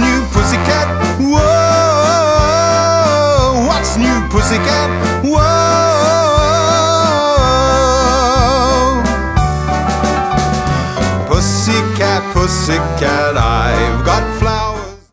new, pussycat? Whoa, what's new, pussycat? Whoa. Pussycat, pussycat, I've got flowers